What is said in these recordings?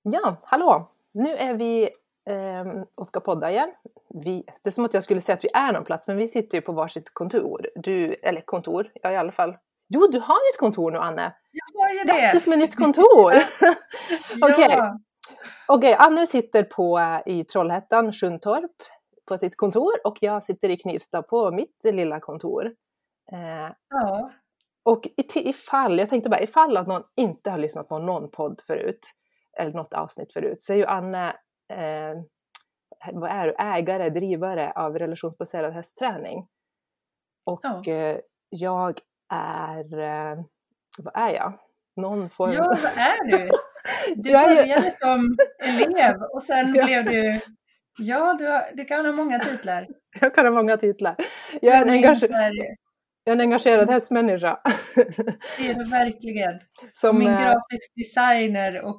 Ja, hallå! Nu är vi och ska podda igen. Det är som att jag skulle säga att vi är någon plats, men vi sitter ju på varsitt kontor. Kontor, ja i alla fall. Jo, du har ju ett kontor nu, Anne! Jag har ju det! Grattis med nytt kontor! Ja. Okej, Anne sitter i Trollhättan, Sjuntorp, på sitt kontor. Och jag sitter i Knivsta på mitt lilla kontor. Ja. Och ifall att någon inte har lyssnat på någon podd förut, eller något avsnitt förut, så är ju Anne vad är du? Ägare, drivare av relationsbaserad hästträning. Och jag är, vad är jag? Någon form... Ja, vad är du? Du började som elev och sen blev du... Ja, du kan ha många titlar. Jag kan ha många titlar. Jag är en engagerad hästmänniska. Det är du verkligen. Som min grafisk designer och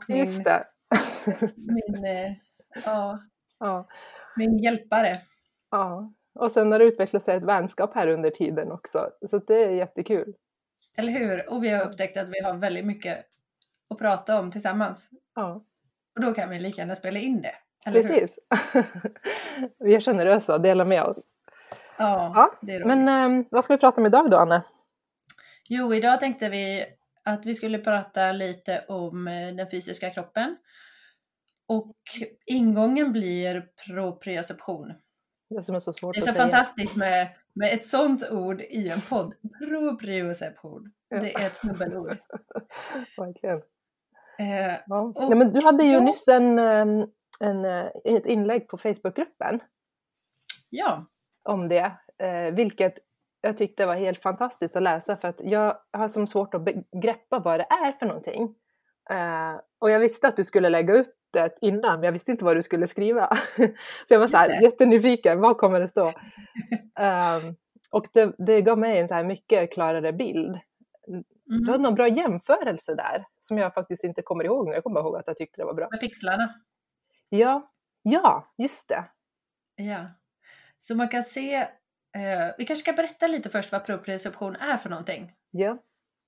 min hjälpare. Ja, och sen har det utvecklat sig ett vänskap här under tiden också. Så det är jättekul. Eller hur? Och vi har upptäckt att vi har väldigt mycket att prata om tillsammans. Ja. Och då kan vi lika gärna spela in det. Eller precis. Vi är generösa och delar med oss. Ja, det är roligt. Men vad ska vi prata om idag då, Anne? Jo, idag tänkte vi att vi skulle prata lite om den fysiska kroppen. Och ingången blir proprioception. Det som är så svårt att säga. Det är så fantastiskt med ett sånt ord i en podd. Proprioception. Ja. Det är ett snubbelord. Verkligen. Nej, men du hade ju nyss ett inlägg på Facebookgruppen. Ja. Om det. Vilket jag tyckte var helt fantastiskt att läsa. För att jag har som svårt att greppa vad det är för någonting. Och jag visste att du skulle lägga ut det innan. Men jag visste inte vad du skulle skriva. Så jag var så här jättenyfiken. Vad kommer det stå? Och det gav mig en så här mycket klarare bild. Du hade någon bra jämförelse där. Som jag faktiskt inte kommer ihåg. Jag kommer ihåg att jag tyckte det var bra. Med pixlarna. Ja, just det. Ja. Så man kan se, vi kanske ska berätta lite först vad proprioception är för någonting. Ja.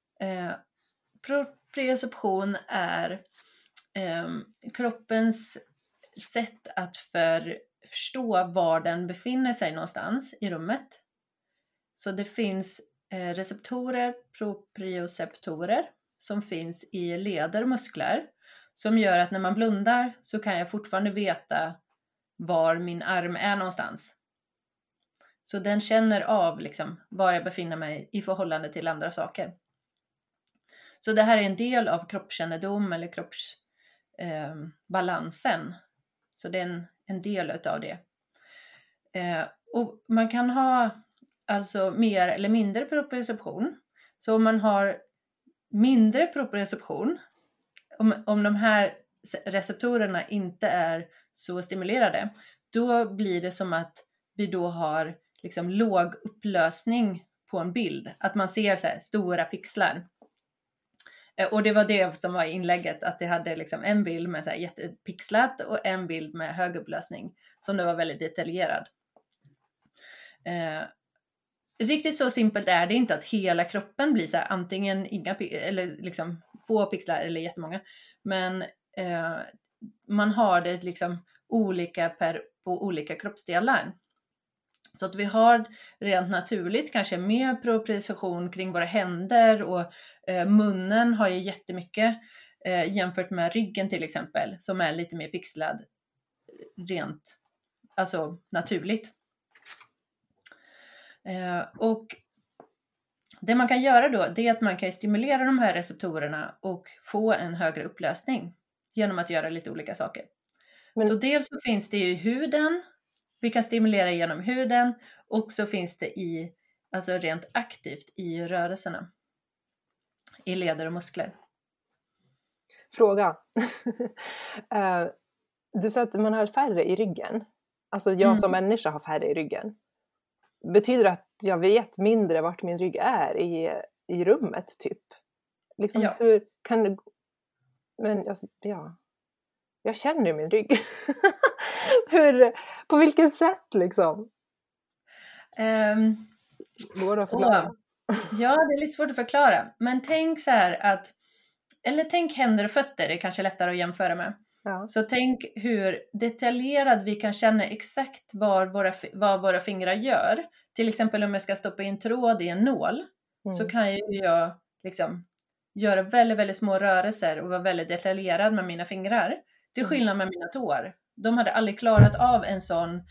Proprioception är kroppens sätt att förstå var den befinner sig någonstans i rummet. Så det finns receptorer, proprioceptorer, som finns i leder och muskler. Som gör att när man blundar så kan jag fortfarande veta var min arm är någonstans. Så den känner av liksom var jag befinner mig i förhållande till andra saker. Så det här är en del av kroppskännedom eller kroppsbalansen. Så det är en del utav det. Och man kan ha alltså mer eller mindre proprioception. Så om man har mindre proprioception, om de här receptorerna inte är så stimulerade, då blir det som att vi då har liksom låg upplösning på en bild. Att man ser så här stora pixlar. Och det var det som var inlägget. Att det hade liksom en bild med så här jättepixlat och en bild med hög upplösning. Som det var väldigt detaljerad. Riktigt så simpelt är det inte att hela kroppen blir så här, antingen inga eller liksom få pixlar eller jättemånga. Men man har det liksom olika på olika kroppsdelar. Så att vi har rent naturligt kanske mer proprioception kring våra händer och munnen har ju jättemycket jämfört med ryggen till exempel som är lite mer pixlad rent alltså naturligt. Och det man kan göra då det är att man kan stimulera de här receptorerna och få en högre upplösning genom att göra lite olika saker. Så dels så finns det ju huden. Vi kan stimulera genom huden och så finns det alltså rent aktivt i rörelserna. I leder och muskler. Fråga. Du sa att man har färre i ryggen. Alltså jag som människa har färre i ryggen. Betyder det att jag vet mindre vart min rygg är i rummet typ? Liksom, ja. Hur kan det... Men alltså, ja... Jag känner ju min rygg. På vilket sätt liksom? Går det att förklara? Ja, det är lite svårt att förklara. Men tänk så här att... Eller tänk händer och fötter, det är kanske lättare att jämföra med. Ja. Så tänk hur detaljerad vi kan känna exakt vad våra fingrar gör. Till exempel om jag ska stoppa in tråd i en nål, så kan ju jag liksom göra väldigt, väldigt små rörelser och vara väldigt detaljerad med mina fingrar. Till skillnad med mina tår. De hade aldrig klarat av en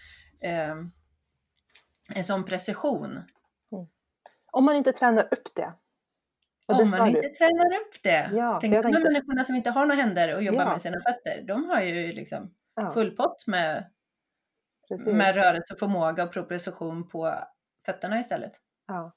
sån precision. Om man inte tränar upp det. Om man inte tränar upp det. Ja, Tänk på de människorna som inte har några händer och jobbar med sina fötter. De har ju liksom full pott med rörelseförmåga och proprioception på fötterna istället. Ja.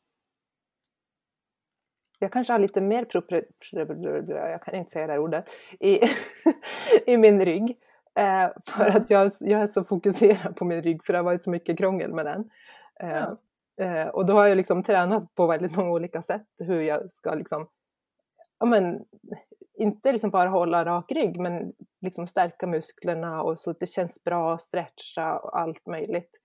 Jag kanske har lite mer jag kan inte säga det här ordet, i min rygg. För att jag är så fokuserad på min rygg, för det har varit så mycket krångel med den. Och då har jag liksom tränat på väldigt många olika sätt hur jag ska liksom, inte liksom bara hålla rak rygg, men liksom stärka musklerna och så att det känns bra, stretcha och allt möjligt.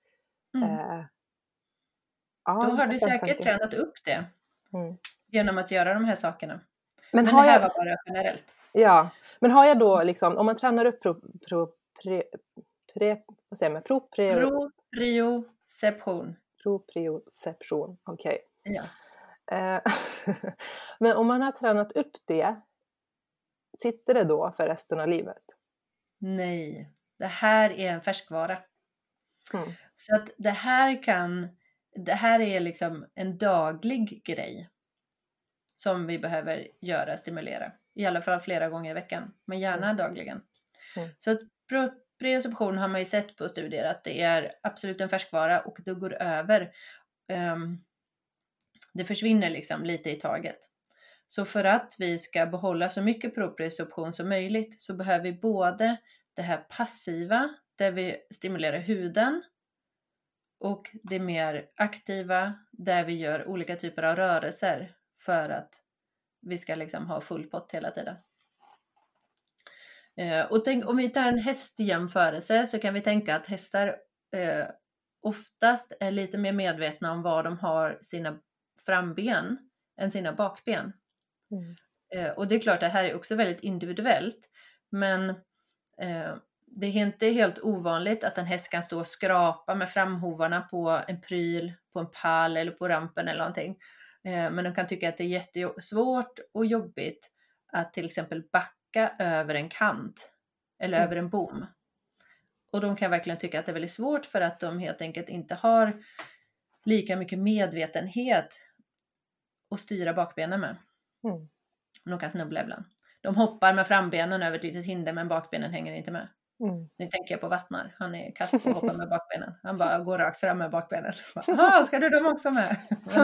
Då har du säkert tränat upp det genom att göra de här sakerna. Men det här var bara generellt. Ja, men har jag då liksom, om man tränar upp proprioception, okej. Ja. Men om man har tränat upp det, sitter det då för resten av livet? Nej, det här är en färskvara. Så att det här är liksom en daglig grej som vi behöver stimulera. I alla fall flera gånger i veckan, men gärna dagligen. Så att proprioception har man ju sett på studier att det är absolut en färskvara, och det går över. Det försvinner liksom lite i taget. Så för att vi ska behålla så mycket proprioception som möjligt, så behöver vi både det här passiva där vi stimulerar huden, och det mer aktiva där vi gör olika typer av rörelser för att vi ska liksom ha full pott hela tiden. Och tänk, om vi tar en hästjämförelse, så kan vi tänka att hästar oftast är lite mer medvetna om var de har sina framben än sina bakben. Och det är klart, det här är också väldigt individuellt, men det är inte helt ovanligt att en häst kan stå och skrapa med framhovarna på en pryl, på en pall eller på rampen eller någonting. Men de kan tycka att det är jättesvårt och jobbigt att till exempel backa över en kant eller över en bom. Och de kan verkligen tycka att det är väldigt svårt, för att de helt enkelt inte har lika mycket medvetenhet att styra bakbenen med. De kan snubbla ibland. De hoppar med frambenen över ett litet hinder, men bakbenen hänger inte med. Nu tänker jag på Vattnar. Han är kast på att hoppa med bakbenen. Han bara går rakt fram med bakbenen. Ska du dem också med?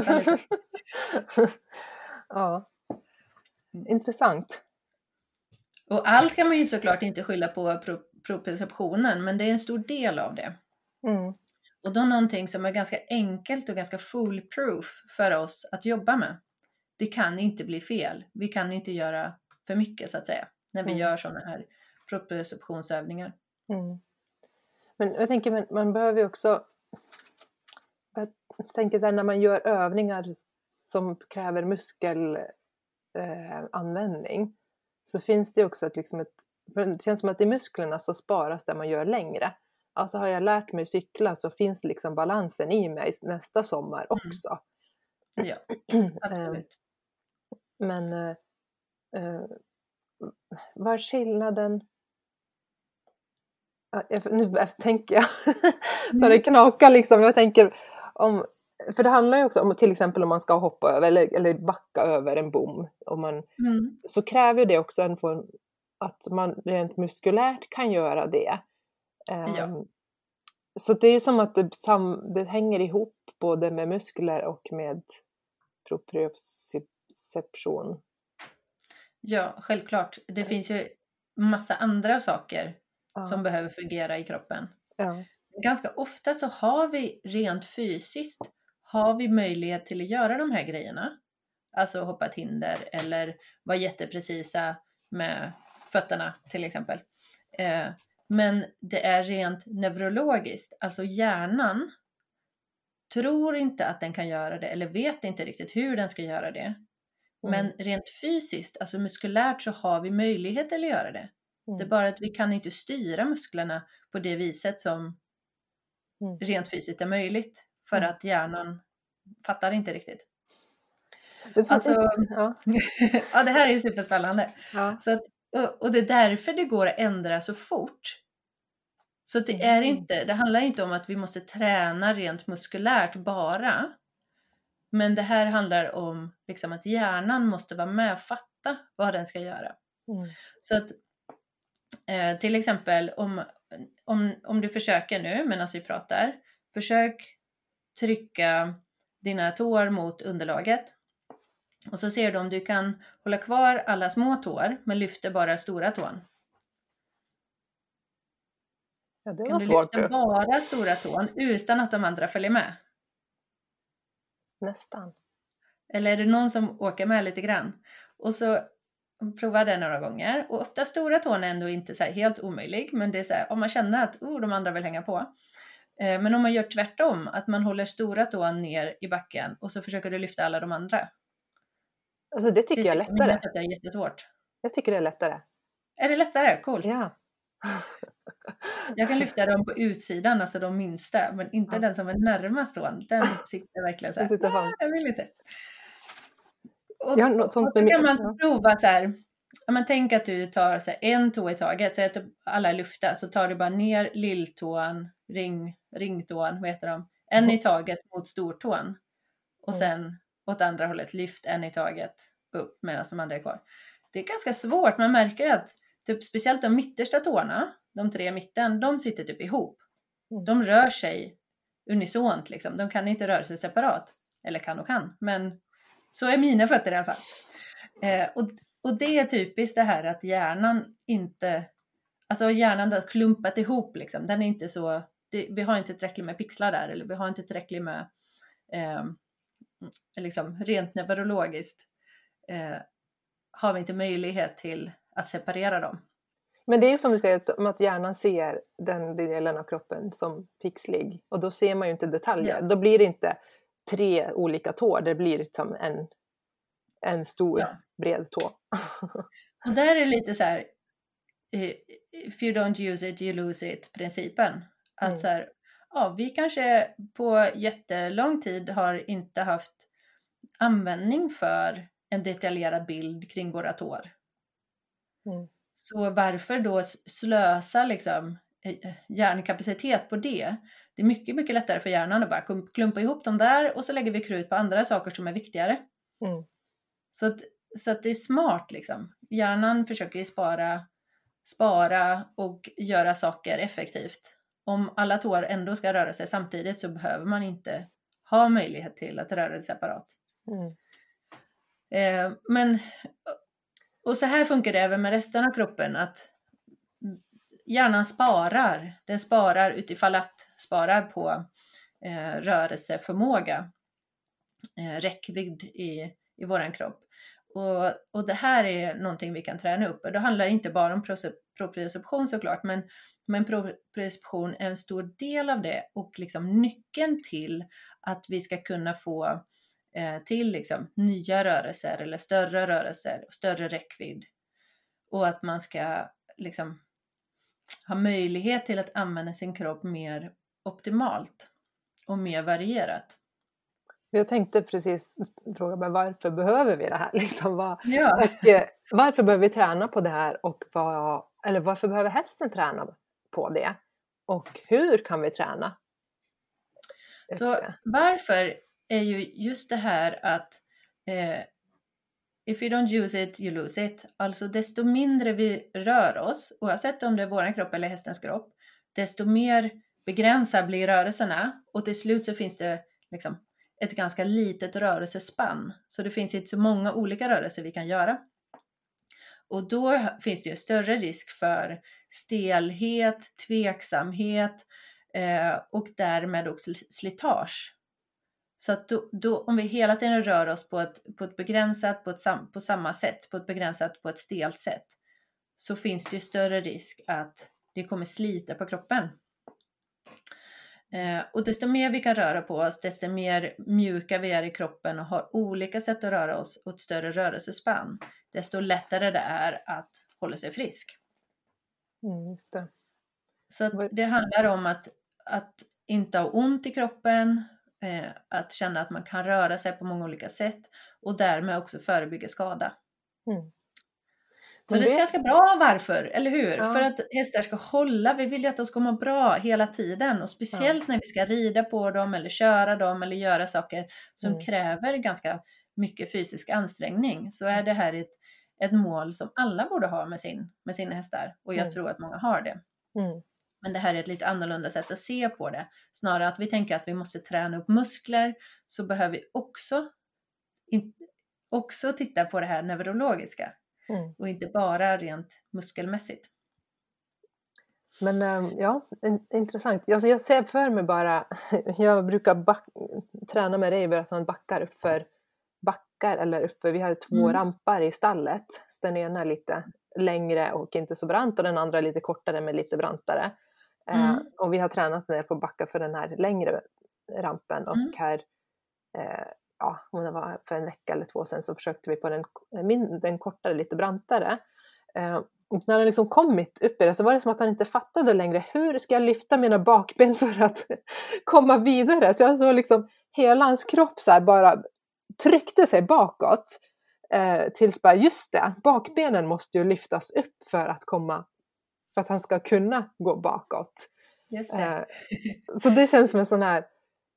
Ja. Intressant. Och allt kan man ju såklart inte skylla på proprioceptionen, men det är en stor del av det. Och då någonting som är ganska enkelt och ganska foolproof för oss att jobba med. Det kan inte bli fel. Vi kan inte göra för mycket, så att säga, när vi gör sådana här proprioceptionsövningar. Men jag tänker, man behöver ju också, jag tänker så här, när man gör övningar som kräver muskelanvändning, så finns det också det känns som att i musklerna så sparas det man gör längre. Alltså har jag lärt mig cykla, så finns liksom balansen i mig nästa sommar också. Ja, absolut. Men vad är skillnaden? Nu tänker jag så det knakar liksom. Jag tänker för det handlar ju också om, till exempel om man ska hoppa över eller backa över en bom, så kräver det också att man rent muskulärt kan göra det. Så det är ju som att det hänger ihop både med muskler och med proprioception. Ja, självklart. Det finns ju massa andra saker som behöver fungera i kroppen. Ganska ofta så har vi rent fysiskt möjlighet till att göra de här grejerna. Alltså hoppa ett hinder eller vara jätteprecisa med fötterna till exempel. Men det är rent neurologiskt. Alltså hjärnan tror inte att den kan göra det, eller vet inte riktigt hur den ska göra det. Men rent fysiskt, alltså muskulärt, så har vi möjlighet att göra det. Det är bara att vi kan inte styra musklerna på det viset som rent fysiskt är möjligt. För att hjärnan fattar inte riktigt. Alltså, ja, det här är ju superspännande. Ja. Så att, och det är därför det går att ändra så fort. Så det är inte, det handlar inte om att vi måste träna rent muskulärt bara. Men det här handlar om liksom att hjärnan måste vara med och fatta vad den ska göra. Så att till exempel om du försöker nu medan vi pratar, försök trycka dina tår mot underlaget. Och så ser du om du kan hålla kvar alla små tår men lyfter bara stora tån. Ja, det kan var du svårt lyfta bara stora tån utan att de andra följer med? Nästan. Eller är det någon som åker med lite grann? Och så prova det några gånger. Och ofta stora tån är ändå inte så här helt omöjlig. Men det är så här, om man känner att de andra vill hänga på. Men om man gör tvärtom, att man håller stora tån ner i backen och så försöker du lyfta alla de andra. Alltså det tycker jag är lättare. Det är jättesvårt. Jag tycker det är lättare. Är det lättare? Coolt. Ja. Jag kan lyfta dem på utsidan, alltså de minsta. Men inte den som är närmast tån. Den sitter verkligen så här. Nej, jag vill inte. Och så kan man prova så här. Men tänk att du tar så här, en tå i taget. Så att alla är lyfta. Så tar du bara ner lilltån, ringtån, vad heter de? En i taget mot stortån. Och sen åt andra hållet lyft en i taget upp medan de andra är kvar. Det är ganska svårt. Man märker att typ, speciellt de mittersta tårna, de 3 i mitten, de sitter typ ihop. De rör sig unisont liksom. De kan inte röra sig separat. Eller kan. Men så är mina fötter i alla fall. Och det är typiskt det här att hjärnan inte... Alltså hjärnan har klumpat ihop liksom. Den är inte så... vi har inte tillräckligt med pixlar där. Eller vi har inte tillräckligt med... liksom rent neurologiskt. Har vi inte möjlighet till att separera dem. Men det är ju som du säger, som att hjärnan ser den delen av kroppen som pixlig. Och då ser man ju inte detaljer. Ja. Då blir det inte 3 olika tår. Det blir som en stor bred tå. Och där är det lite så här. If you don't use it, you lose it principen. Att så här, vi kanske på jättelång tid har inte haft användning för en detaljerad bild kring våra tår. Så varför då slösa liksom hjärnkapacitet på det? Det är mycket, mycket lättare för hjärnan att bara klumpa ihop dem där och så lägger vi krut på andra saker som är viktigare. Så att det är smart liksom. Hjärnan försöker ju spara och göra saker effektivt. Om alla tår ändå ska röra sig samtidigt så behöver man inte ha möjlighet till att röra det separat. Men och så här funkar det även med resten av kroppen, att hjärnan sparar. Den sparar utifall att sparar på rörelseförmåga, räckvidd i våran kropp. Och det här är någonting vi kan träna upp. Och det handlar inte bara om proprioception såklart, men proprioception är en stor del av det och liksom nyckeln till att vi ska kunna få till liksom nya rörelser eller större rörelser och större räckvidd. Och att man ska liksom ha möjlighet till att använda sin kropp mer optimalt och mer varierat. Jag tänkte precis fråga, men varför behöver vi det här? Liksom, och varför behöver vi träna på det här? Och varför behöver hästen träna på det? Och hur kan vi träna? Så varför är ju just det här att if you don't use it, you lose it. Alltså desto mindre vi rör oss, oavsett om det är vår kropp eller hästens kropp, desto mer begränsade blir rörelserna. Och till slut så finns det liksom ett ganska litet rörelsespann. Så det finns inte så många olika rörelser vi kan göra. Och då finns det ju större risk för stelhet, tveksamhet och därmed också slitage. Så att då, om vi hela tiden rör oss på ett begränsat, på samma sätt, på ett begränsat, på ett stelt sätt, så finns det ju större risk att det kommer slita på kroppen. Och desto mer vi kan röra på oss, desto mer mjuka vi är i kroppen och har olika sätt att röra oss och ett större rörelsespann, desto lättare det är att hålla sig frisk. Just det. Så att det handlar om att inte ha ont i kroppen, att känna att man kan röra sig på många olika sätt och därmed också förebygga skada. Så det är ganska bra varför, eller hur? Ja. För att hästar ska hålla, vi vill ju att de ska må bra hela tiden och speciellt när vi ska rida på dem eller köra dem eller göra saker som kräver ganska mycket fysisk ansträngning, så är det här ett mål som alla borde ha med sina hästar och jag tror att många har det. Men det här är ett lite annorlunda sätt att se på det. Snarare att vi tänker att vi måste träna upp muskler, så behöver vi också titta på det här neurologiska. Och inte bara rent muskelmässigt. Men intressant. Jag ser för mig bara, jag brukar träna med dig att man backar upp för backar eller uppför. Vi har 2 rampar i stallet. Så den ena är lite längre och inte så brant och den andra är lite kortare men lite brantare. Och vi har tränat ner på backar för den här längre rampen och här om det var för en vecka eller 2 sedan så försökte vi på den kortare lite brantare. Och när han liksom kommit upp i det så var det som att han inte fattade längre, hur ska jag lyfta mina bakben för att komma vidare? Så jag såg liksom hela hans kropp så här bara tryckte sig bakåt tills bara just det, bakbenen måste ju lyftas upp för att han ska kunna gå bakåt. Just det. Så det känns som en sån här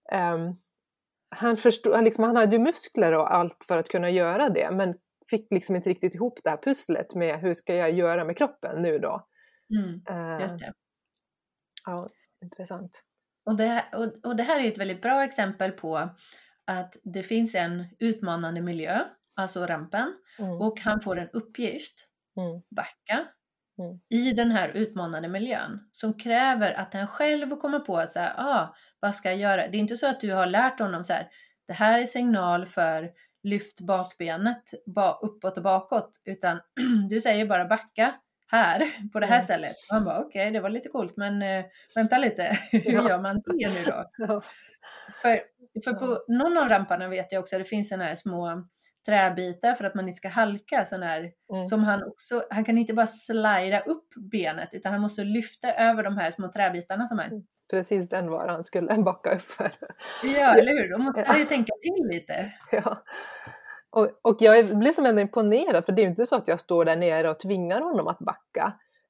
han hade ju muskler och allt för att kunna göra det, men fick liksom inte riktigt ihop det här pusslet med hur ska jag göra med kroppen nu då. Just det. Ja, intressant. Och det här är ett väldigt bra exempel på att det finns en utmanande miljö, alltså rampen, och han får en uppgift, backa, i den här utmanande miljön som kräver att han själv kommer på att säga, vad ska jag göra? Det är inte så att du har lärt honom så här, det här är signal för lyft bakbenet uppåt och bakåt, utan du säger bara backa här på det här stället. Och han bara okej, det var lite coolt, men vänta lite, hur gör man det nu då? För på någon av ramparna vet jag också att det finns såna här små träbitar för att man inte ska halka, sån här, som han kan inte bara slida upp benet utan han måste lyfta över de här små träbitarna som är. Precis den var han skulle backa upp för. Ja, eller hur? Då måste jag ju tänka till lite. Ja. Och jag blir som ändå imponerad, för det är ju inte så att jag står där nere och tvingar honom att backa.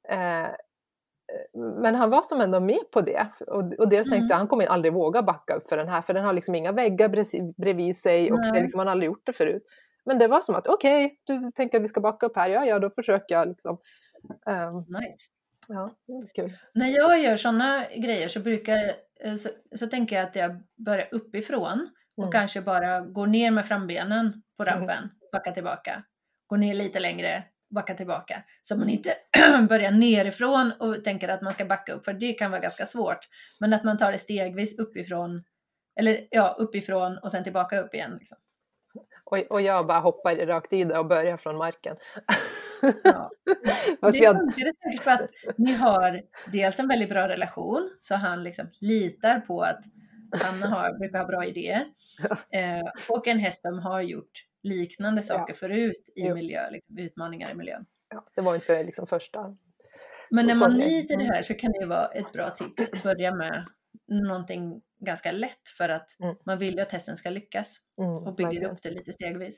Men han var som ändå med på det. Och dels tänkte jag, han kommer aldrig våga backa upp för den här, för den har liksom inga väggar bredvid sig och det liksom, han har aldrig gjort det förut. Men det var som att okej, du tänker att vi ska backa upp här, ja då försöker jag liksom. Nice. Ja, det är kul. När jag gör sådana grejer så tänker jag att jag börjar uppifrån och kanske bara går ner med frambenen på rampen, backa tillbaka, går ner lite längre, backa tillbaka, så man inte börjar nerifrån och tänker att man ska backa upp, för det kan vara ganska svårt, men att man tar det stegvis uppifrån och sen tillbaka upp igen liksom. Och jag bara hoppar rakt i det och börjar från marken. Ja. Det är säkert för att ni har dels en väldigt bra relation, så han liksom litar på att han brukar ha bra idéer, och en häst som har gjort liknande saker förut i miljö, liksom, utmaningar i miljön. Ja, det var inte liksom första. Men när man niter det här så kan det vara ett bra tips att börja med någonting ganska lätt, för att man vill ju att hästen ska lyckas och bygger upp det lite stegvis.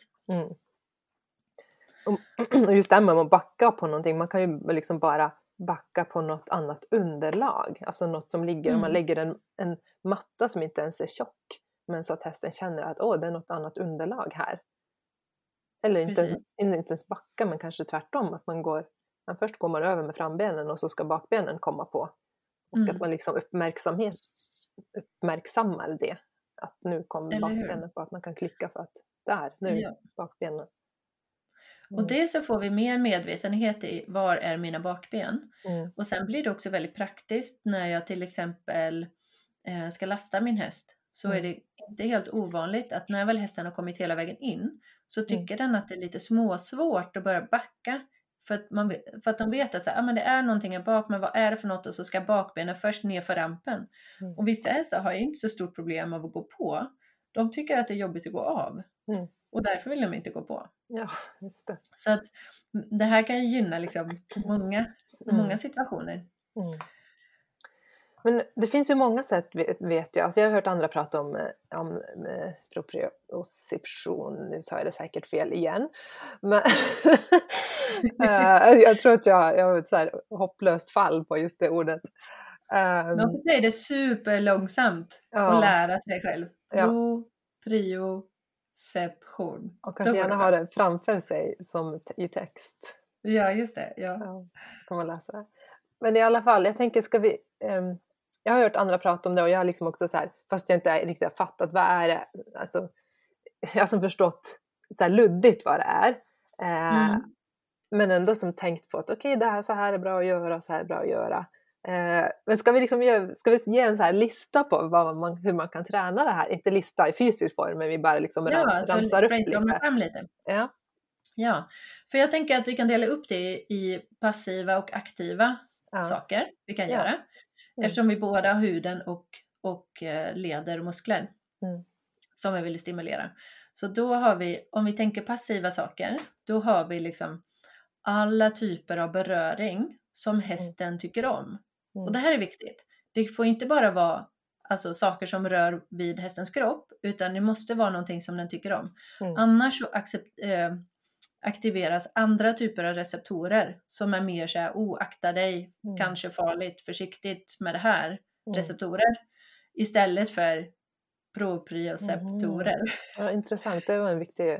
Och just det med att backa på någonting, man kan ju liksom bara backa på något annat underlag, alltså något som ligger, om man lägger en matta som inte ens är tjock, men så att hästen känner att det är något annat underlag här. Eller inte ens backa, men kanske tvärtom, att först går man över med frambenen och så ska bakbenen komma på. Och att man liksom uppmärksammar det. Att nu kommer bakbenen på, att man kan klicka för att bakbenen. Och det så får vi mer medvetenhet i var är mina bakben. Och sen blir det också väldigt praktiskt när jag till exempel ska lasta min häst. Så är det inte helt ovanligt att när väl hästen har kommit hela vägen in, så tycker den att det är lite småsvårt att börja backa. För att de vet att men det är någonting här bak, men vad är det för något? Och så ska bakbenen först ner för rampen. Och vissa hästar har inte så stort problem av att gå på. De tycker att det är jobbigt att gå av. Och därför vill de inte gå på. Ja, just det. Så att det här kan gynna liksom många i många situationer. Mm. Men det finns ju många sätt, vet jag. Alltså jag har hört andra prata om proprioception. Nu sa jag det säkert fel igen. Men jag tror att jag har ett så här hopplöst fall på just det ordet. Man får säga det superlångsamt och lära sig själv. Proprioception. Och kanske gärna ha det framför sig som i text. Ja, just det. Ja. Kan man läsa det. Men i alla fall, jag tänker, jag har hört andra prata om det och jag har liksom också så här, fast jag inte riktigt har fattat vad är det, alltså jag har som förstått så här luddigt vad det är. Men ändå som tänkt på att okej, det här, så här är bra att göra och så här är bra att göra. Men ska vi ge en så här lista på hur man kan träna det här? Inte lista i fysisk form, men vi bara liksom ramsar upp lite. Ja, för jag tänker att vi kan dela upp det i passiva och aktiva saker vi kan göra. Eftersom vi båda har huden och leder och muskler som vi vill stimulera. Så då har vi, om vi tänker passiva saker, då har vi liksom alla typer av beröring som hästen tycker om. Och det här är viktigt. Det får inte bara vara alltså, saker som rör vid hästens kropp, utan det måste vara någonting som den tycker om. Annars så aktiveras andra typer av receptorer som är mer så här, akta dig, kanske farligt, försiktigt med det här, receptorer, istället för proprioceptorer. Ja, intressant, det var en viktig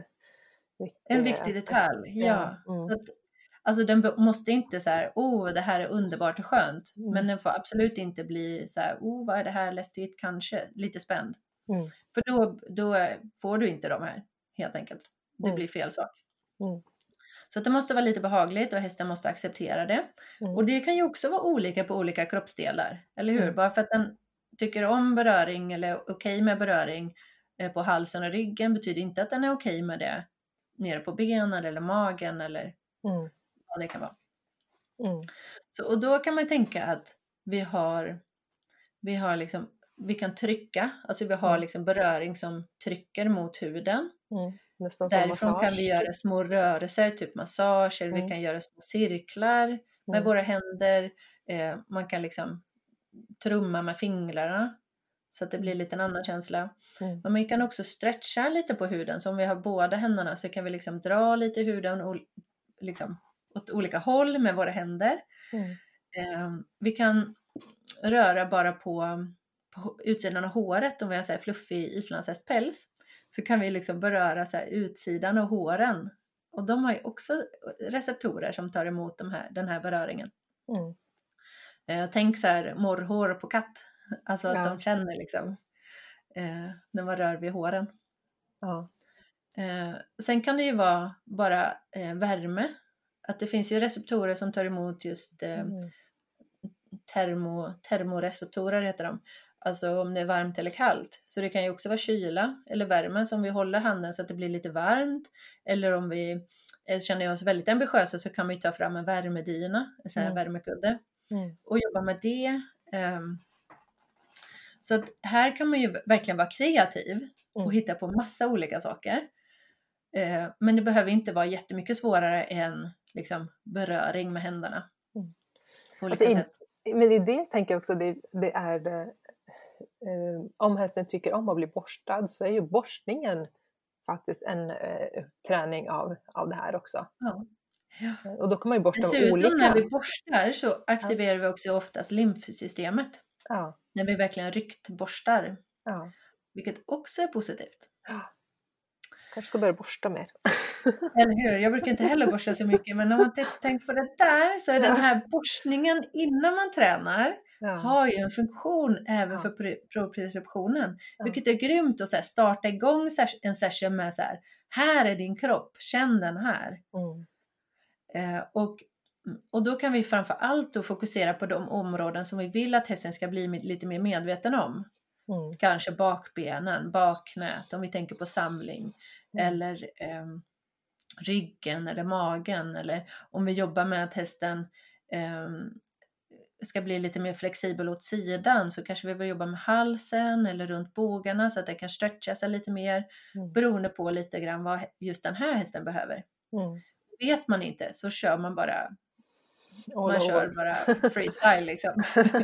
detalj. Ja. Så att, alltså den måste inte så här, det här är underbart och skönt, men den får absolut inte bli så här, vad är det här läskigt, kanske lite spänd. För då får du inte de här, helt enkelt. Det blir fel sak. Så att det måste vara lite behagligt och hästen måste acceptera det. Och det kan ju också vara olika på olika kroppsdelar, eller hur? Bara för att den tycker om beröring eller är okej med beröring på halsen och ryggen betyder inte att den är okej med det nere på benen eller magen eller vad det kan vara. Så, och då kan man tänka att vi har liksom, vi kan trycka, alltså vi har liksom beröring som trycker mot huden. Därifrån kan vi göra små rörelser, typ massage, eller vi kan göra små cirklar med våra händer. Man kan liksom trumma med fingrarna så att det blir lite en annan känsla. Men man kan också stretcha lite på huden, så om vi har båda händerna så kan vi liksom dra lite huden och liksom åt olika håll med våra händer. Vi kan röra bara på utsidan av håret, om vi har så här fluffig islandshästpäls, så kan vi liksom beröra så här utsidan av håren, och de har ju också receptorer som tar emot den här beröringen. Tänk så här morrhår på katt, alltså att de känner liksom när man rör vid håren. Sen kan det ju vara bara värme, att det finns ju receptorer som tar emot just termoreceptorer heter de. Alltså om det är varmt eller kallt. Så det kan ju också vara kyla eller värme som vi håller handen så att det blir lite varmt. Eller om vi känner oss väldigt ambitiösa så kan vi ta fram en värmedyna, en sån här värmekudde. Och jobba med det. Så att här kan man ju verkligen vara kreativ och hitta på massa olika saker. Men det behöver inte vara jättemycket svårare än liksom beröring med händerna. På olika sätt. Men i det tänker jag också det är om hästen tycker om att bli borstad, så är ju borstningen faktiskt en träning av det här också. Och då kan man ju borsta dessutom olika. När vi borstar så aktiverar vi också oftast lymfsystemet. När vi verkligen ryktborstar. Vilket också är positivt. Kanske ska börja borsta mer. Eller hur? Jag brukar inte heller borsta så mycket, men om man tänker på det där så är den här borstningen innan man tränar har ju en funktion även för proprioceptionen. Vilket är grymt att så här, starta igång en session med så här är din kropp, känn den här. Och då kan vi framför allt då fokusera på de områden som vi vill att hästen ska bli lite mer medveten om. Kanske bakbenen, bakknät, om vi tänker på samling. Eller ryggen eller magen. Eller om vi jobbar med att hästen ska bli lite mer flexibel åt sidan, så kanske vi vill jobba med halsen eller runt bågarna så att det kan stretcha sig lite mer. Beroende på lite grann vad just den här hästen behöver. Vet man inte så kör man bara Man kör bara freestyle liksom.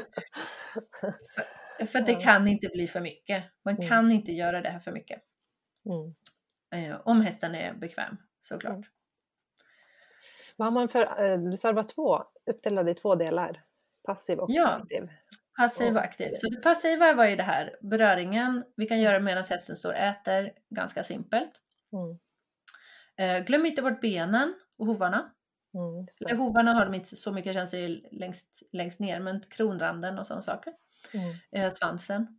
För det kan inte bli för mycket. Man kan inte göra det här för mycket. Om hästen är bekväm, såklart. Vad har man för, du sa det var två, uppdelade i två delar. Passiv och aktiv. Passiv och aktiv. Så det passiva var ju det här, beröringen. Vi kan göra medan hästen står och äter, ganska simpelt. Glöm inte bort benen och hovarna. Hovarna har de inte så mycket känsla längst ner, men kronranden och sådana saker. Svansen.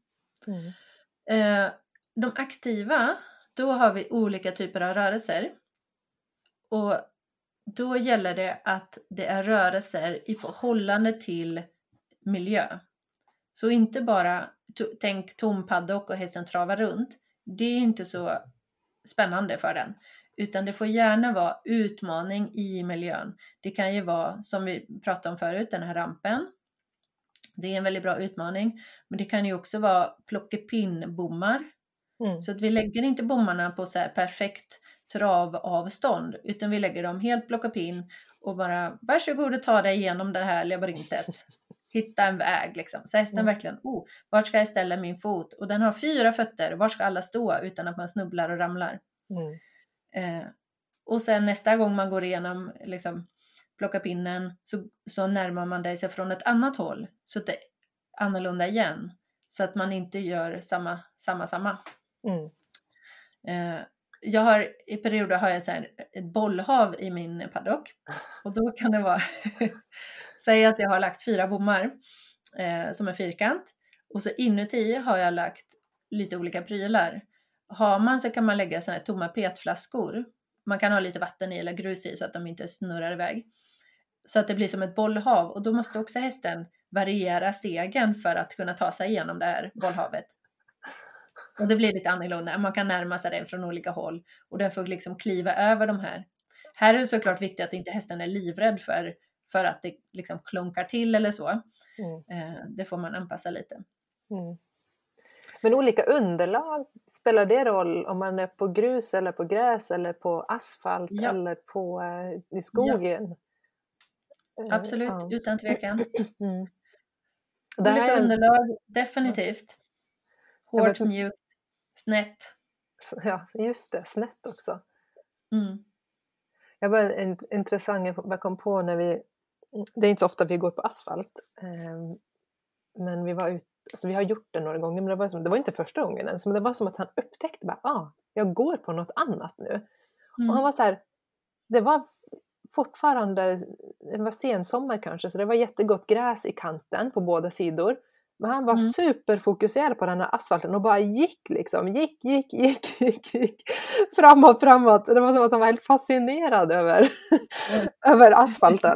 De aktiva, då har vi olika typer av rörelser. Och då gäller det att det är rörelser i förhållande till miljö. Så inte bara tänk tom paddock och hästen travar runt. Det är inte så spännande för den. Utan det får gärna vara utmaning i miljön. Det kan ju vara, som vi pratade om förut, den här rampen. Det är en väldigt bra utmaning. Men det kan ju också vara plockepinnbommar. Så att vi lägger inte bommarna på så här perfekt travavstånd. Utan vi lägger dem helt plockepinn och bara varsågod och ta dig igenom det här labyrintet. Hitta en väg liksom. Så hästen verkligen, vart ska jag ställa min fot? Och den har 4 fötter. Var ska alla stå utan att man snubblar och ramlar? Och sen nästa gång man går igenom liksom, plocka pinnen så närmar man sig från ett annat håll. Så att det är annorlunda igen. Så att man inte gör samma. Jag har i perioder har jag så här, ett bollhav i min paddock. Och då kan det vara säga att jag har lagt 4 bommar som är fyrkant. Och så inuti har jag lagt lite olika prylar. Har man så kan man lägga såna här tomma petflaskor. Man kan ha lite vatten i eller grus i så att de inte snurrar iväg. Så att det blir som ett bollhav. Och då måste också hästen variera stegen för att kunna ta sig igenom det här bollhavet. Och det blir lite annorlunda. Man kan närma sig den från olika håll. Och den får liksom kliva över de här. Här är det såklart viktigt att inte hästen är livrädd för att det liksom klunkar till eller så. Det får man anpassa lite. Men olika underlag, spelar det roll om man är på grus eller på gräs eller på asfalt eller i skogen? Absolut, utan tvekan. Olika underlag, definitivt. Hårt, mjukt, snett. Ja, just det, snett också. Jag var intressant, jag kom på när det är inte så ofta vi går på asfalt. Men vi var ute, alltså vi har gjort det några gånger, men det var inte första gången ens. Men det var som att han upptäckte jag går på något annat nu. Och han var så här, det var fortfarande, det var sensommar kanske, så det var jättegott gräs i kanten på båda sidor. Men han var superfokuserad på den här asfalten och bara gick liksom, gick framåt. Det var som att han var helt fascinerad över asfalten.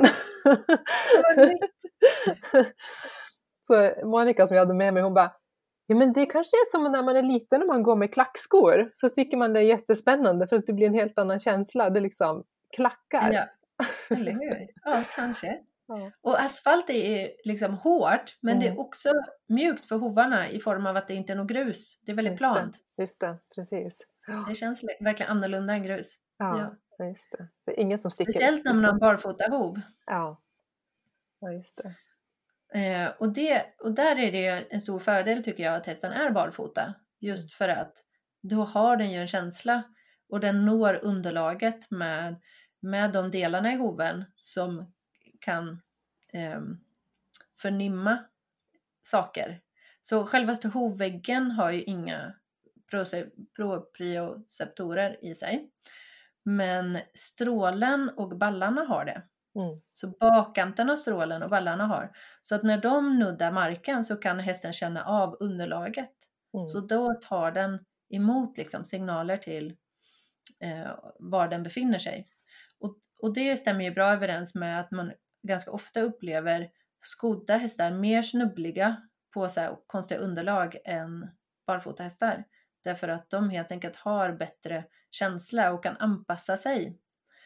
Så Monica som jag hade med mig, hon bara, ja men det kanske är som när man är liten och man går med klackskor. Så tycker man det är jättespännande för att det blir en helt annan känsla. Det liksom klackar. Ja, eller hur? Ja, kanske. Ja. Och asfalt är liksom hårt, men det är också mjukt för hovarna i form av att det inte är något grus. Det är väldigt plant. Just det, precis. Det känns verkligen annorlunda än grus. Ja. Just det. Det är ingen som sticker. Speciellt när man har barfota hov. Ja, just det. Och där är det en stor fördel tycker jag att hästen är barfota. Just för att då har den ju en känsla och den når underlaget med de delarna i hoven som kan förnimma saker. Så självaste hovväggen har ju inga proprioceptorer i sig. Men strålen och ballarna har det. Så bakkanten av strålen och ballarna har. Så att när de nuddar marken så kan hästen känna av underlaget. Så då tar den emot liksom signaler till var den befinner sig. Och det stämmer ju bra överens med att man ganska ofta upplever skodda hästar mer snubbliga på så här konstiga underlag än barfota hästar. Därför att de helt enkelt har bättre känsla och kan anpassa sig.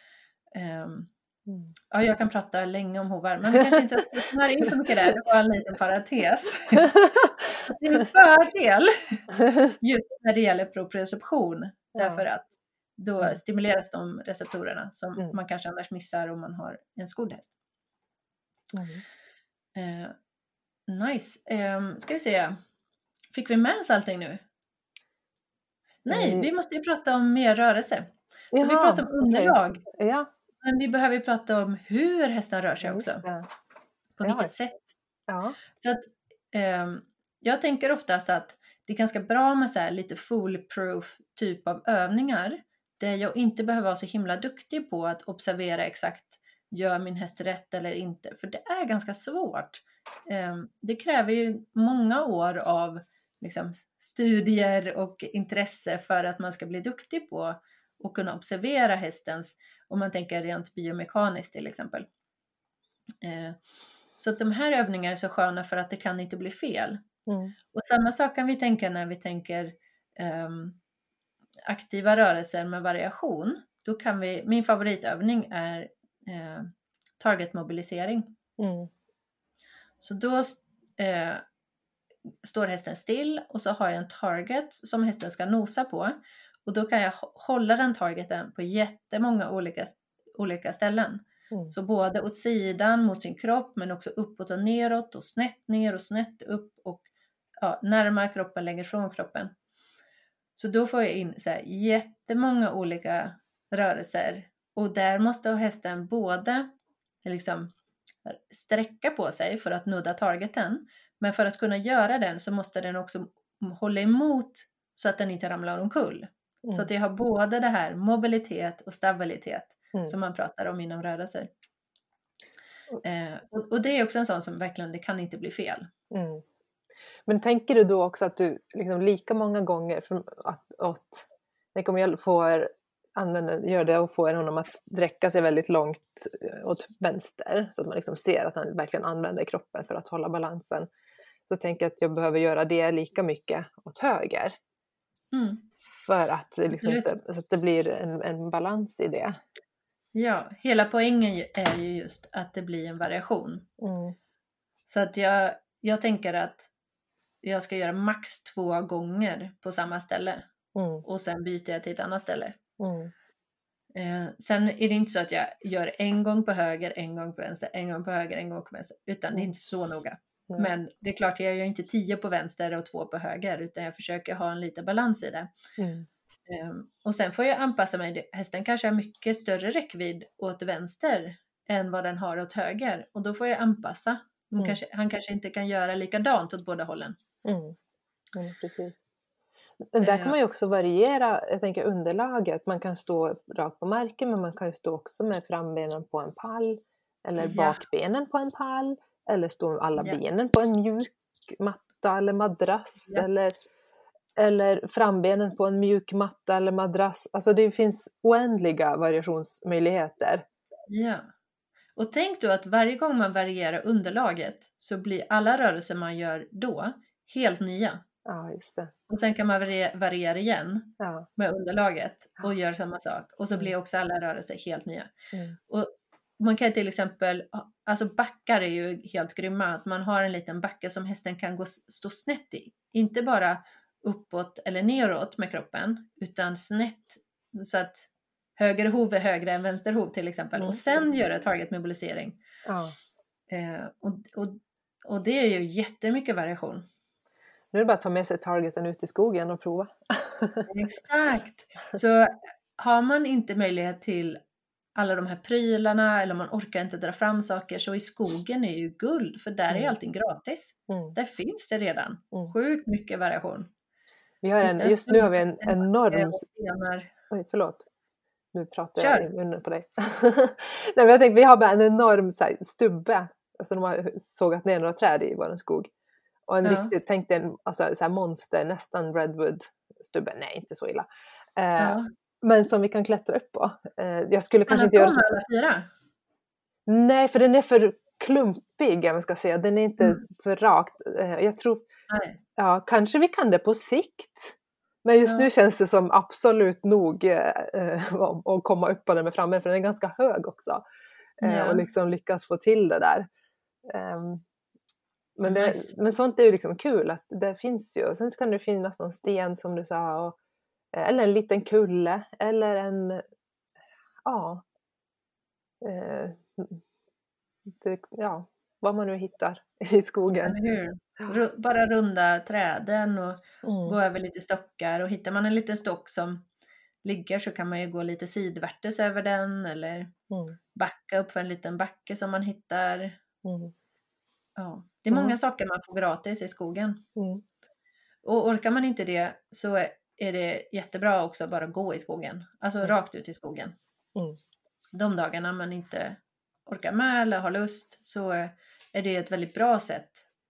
Ja, jag kan prata länge om hovar, men vi kanske inte snarare in för mycket där. Det var en liten parentes. Det är en fördel just när det gäller proprioception. Därför att då stimuleras de receptorerna som man kanske annars missar om man har en skodd häst. Nice. Ska vi se. Fick vi med oss allting nu? Nej, vi måste ju prata om mer rörelse. Så vi pratar om underlag. Okay. Ja. Men vi behöver ju prata om hur hästen rör sig också. På vilket sätt. Ja. Så att, jag tänker oftast att det är ganska bra med så här lite foolproof typ av övningar. Där jag inte behöver vara så himla duktig på att observera exakt, gör min häst rätt eller inte. För det är ganska svårt. Det kräver ju många år av liksom, studier och intresse för att man ska bli duktig på att kunna observera hästens, om man tänker rent biomekaniskt till exempel. Så att de här övningarna är så sköna för att det kan inte bli fel. Och samma sak kan vi tänka när vi tänker aktiva rörelser med variation. Då kan vi, min favoritövning är targetmobilisering. Så då står hästen still och så har jag en target som hästen ska nosa på. Och då kan jag hålla den targeten på jättemånga olika ställen. Så både åt sidan mot sin kropp, men också uppåt och neråt och snett ner och snett upp och närmare kroppen, längre från kroppen. Så då får jag in så här jättemånga olika rörelser och där måste hästen både liksom sträcka på sig för att nudda targeten, men för att kunna göra den så måste den också hålla emot så att den inte ramlar omkull. Så att jag har både det här mobilitet och stabilitet som man pratar om inom rörelser. Och det är också en sån som verkligen, det kan inte bli fel. Men tänker du då också att du liksom lika många gånger tänk om jag gör det och får honom att sträcka sig väldigt långt åt vänster så att man liksom ser att han verkligen använder kroppen för att hålla balansen, så tänker jag att jag behöver göra det lika mycket åt höger för att liksom inte, så att det blir en balans i det. Ja, hela poängen är ju just att det blir en variation. Så att jag tänker att jag ska göra max 2 gånger på samma ställe. Och sen byter jag till ett annat ställe. Sen är det inte så att jag gör en gång på höger, en gång på vänster, en gång på höger, en gång på vänster. Utan det är inte så noga. Men det är klart, jag gör inte 10 på vänster och 2 på höger. Utan jag försöker ha en liten balans i det. Och sen får jag anpassa mig. Hästen kanske har mycket större räckvidd åt vänster än vad den har åt höger. Och då får jag anpassa. Han kanske inte kan göra likadant åt båda hållen. Precis. Men där kan man ju också variera, jag tänker underlaget. Man kan stå rakt på marken, men man kan ju stå också med frambenen på en pall. Eller bakbenen på en pall. Eller stå med alla benen på en mjuk matta eller madrass. Eller frambenen på en mjuk matta eller madrass. Alltså det finns oändliga variationsmöjligheter. Ja. Och tänk då att varje gång man varierar underlaget så blir alla rörelser man gör då helt nya. Ja, just det. Och sen kan man variera igen med underlaget och göra samma sak. Och så blir också alla rörelser helt nya. Och man kan till exempel, alltså backar är ju helt grymma. Att man har en liten backe som hästen kan stå snett i. Inte bara uppåt eller neråt med kroppen, utan snett så att höger hov är högre än vänster hov till exempel. Och sen göra targetmobilisering. Och det är ju jättemycket variation. Nu är det bara att ta med sig targeten ut i skogen och prova. Exakt. Så har man inte möjlighet till alla de här prylarna eller man orkar inte dra fram saker, så i skogen är ju guld, för där är allting gratis. Där finns det redan sjukt mycket variation. Vi har just nu har vi en enorm... Oj, förlåt. Nu pratar jag i munnen på dig. Nej, men jag tänkte, vi har bara en enorm stubbe. Alltså de har sågat ner några träd i vår skog. Och en riktigt, tänk dig en så här monster, nästan redwood-stubbe. Nej, inte så illa. Men som vi kan klättra upp på. Jag skulle kanske inte göra så. Nej, för den är för klumpig, jag ska säga. Den är inte för rakt. Jag tror, kanske vi kan det på sikt. Men just nu känns det som absolut nog att komma upp på den med framme. För den är ganska hög också. Och liksom lyckas få till det där. Men sånt är ju liksom kul. Att det finns ju. Sen kan det finnas någon sten som du sa. Eller en liten kulle. Eller en... vad man nu hittar i skogen. Eller hur? Bara runda träden och gå över lite stockar. Och hittar man en liten stock som ligger så kan man ju gå lite sidvärtes över den. Eller backa upp för en liten backe som man hittar. Ja. Det är många saker man får gratis i skogen. Och orkar man inte det så är det jättebra också att bara gå i skogen. Alltså rakt ut i skogen. De dagarna man inte orkar med eller har lust så är det ett väldigt bra sätt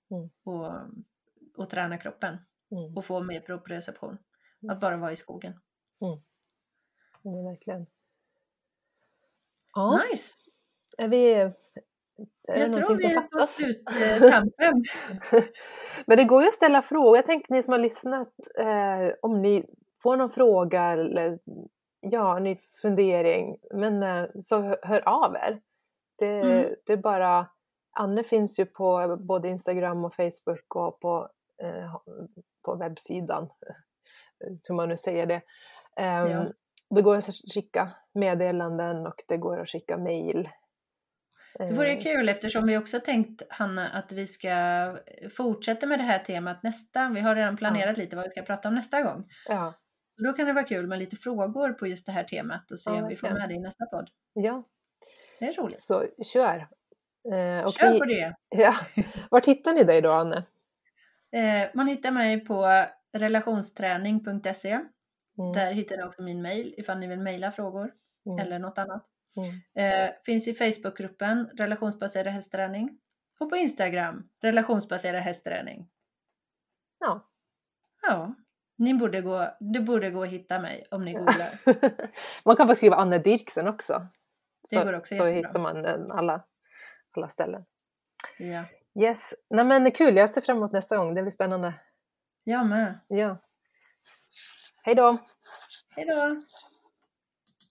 att träna kroppen och få mer proprioception. Att bara vara i skogen. Ja, verkligen. Ja. Nice! Jag tror vi är på sluttampen. Men det går ju att ställa frågor. Jag tänker ni som har lyssnat, om ni får någon fråga eller ni fundering, men så hör av er. Det är bara, Anne finns ju på både Instagram och Facebook och på webbsidan, hur man nu säger det. Det går att skicka meddelanden och det går att skicka mejl. Det vore kul eftersom vi också tänkt, Hanna, att vi ska fortsätta med det här temat vi har redan planerat lite vad vi ska prata om nästa gång. Ja. Så då kan det vara kul med lite frågor på just det här temat och se om vi får med det i nästa podd. Ja. Det är roligt. Så kör. Kör på det. Ja. Vart hittar ni dig då, Anne? Man hittar mig på relationsträning.se. Där hittar ni också min mejl ifall ni vill mejla frågor eller något annat. Finns i Facebookgruppen relationsbaserad hästträning och på Instagram relationsbaserad hästträning. Ja, det borde gå att hitta mig om ni googlar. Man kan få skriva Anne Dirksen också. Det går också så jättebra. hittar man alla ställen. Ja. Yes. Nej, men kul, jag ser fram emot nästa gång. Det blir spännande. Jag med. Ja. Hej då. Hej då.